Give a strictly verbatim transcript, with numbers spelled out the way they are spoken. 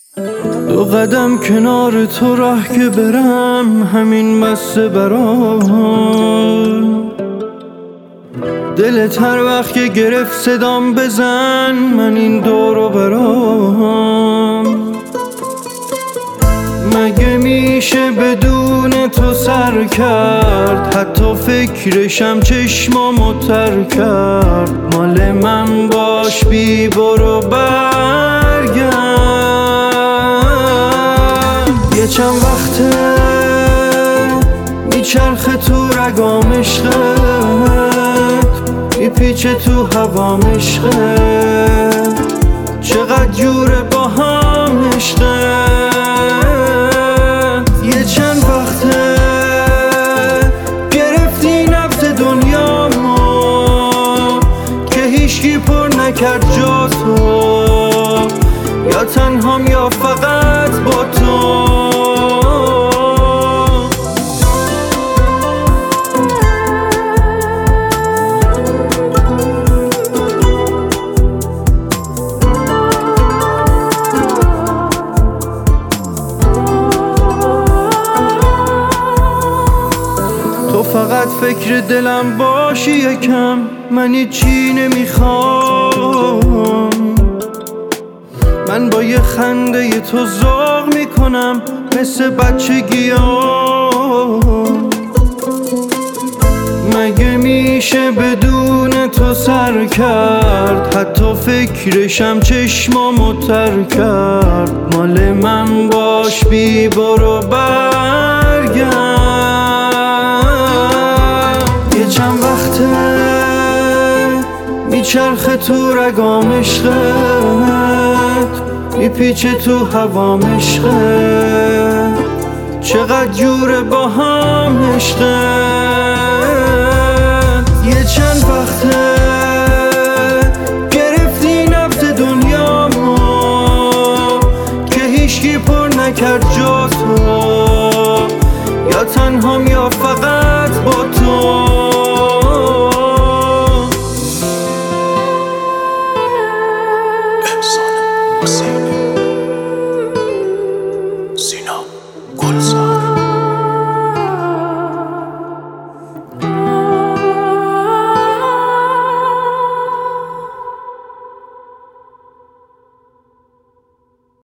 دو قدم کنار تو راه که برم همین بسته برام. دلت هر وقت که گرفت صدام بزن من این دورو برام. مگه میشه بدون تو سر کرد، حتی فکرشم چشمامو تر کرد. مال من باش بی برو برگرد. یه چند وقته میچرخه تو رگام عشقت، میپیچه تو هوام عشقت. چقدر جوره با هم عشقت. یه چند وقته گرفتی نبض دنیامو که هیچکی پر نکرد جا تو. یا تنهام یا فقط با تو. تو فقط فکر دلم باشی یکم، من هیچی نمیخوام. من با یه خنده تو ذوق میکنم مثل بچگیام. مگه میشه بدون تو سر کرد، حتی فکرشم چشمامو تر کرد. مال من باش بی برو برگرد. یه چند وقته میچرخه تو رگام عشقت، میپیچه تو هوام عشقت. چقدر جوره با هم عشقت.